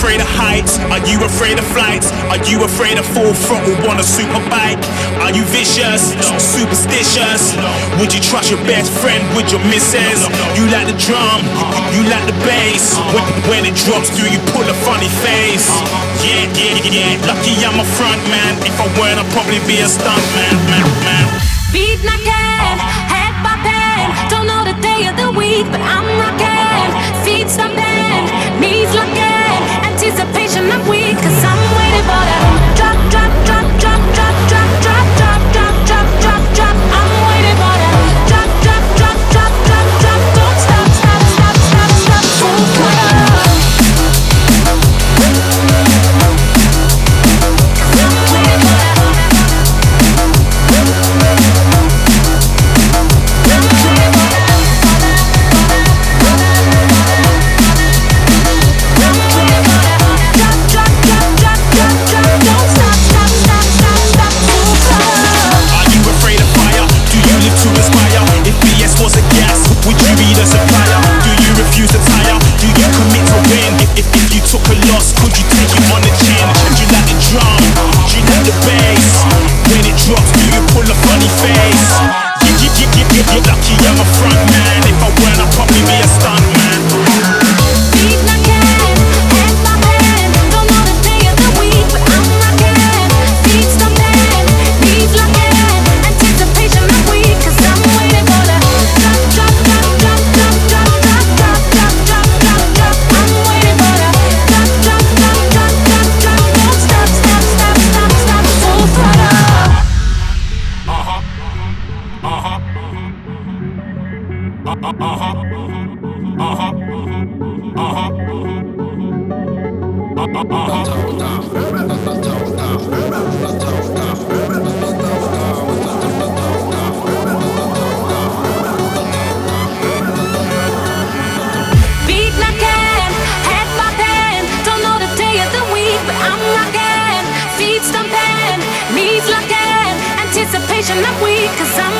afraid of heights? Are you afraid of flights? Are you afraid of full throttle on a super bike? Are you vicious? Superstitious? Would you trust your best friend with your missus? You like the drum, you like the bass. When it drops, do you pull a funny face? Yeah, yeah, yeah. Lucky I'm a front man. If I weren't, I'd probably be a stunt man. Beat knocking, head bopping. Don't know the day of the week, but I'm rocking. Feet stomping, knees locking. Anticipation I'm weak, 'cause I'm waiting for the drop, drop, drop, drop, drop, drop, drop, drop, drop, drop, drop, drop. I'm waiting for the drop, drop, drop, drop, drop, drop. Don't stop, stop, stop, stop, stop. Full throttle. 'Cause I'm waiting for the would you be the supplier? Do you refuse to tire? Do you commit to win? If you took a loss, could you take it on the chin? Do you like the drum? Do you like the bass? When it drops, do you pull a funny face? You're lucky I'm a front man. If I weren't, I'd probably be a stunt man. Beat knocking, head bopping. Don't know the day of the week, but I'm rocking. Feet stomping, knees locking. Anticipation I'm weak, 'cause I'm waiting for the drop, drop, drop, drop, drop, drop, drop, drop, drop, drop, drop, drop. I'm waiting for the drop, drop, drop, drop, drop, drop. Don't stop, stop, stop, stop, stop. Full throttle. Beat knocking, head bopping. Don't know the day of the week, but I'm rocking. Feet stomping, knees locking. Anticipation I'm weak, 'cause I'm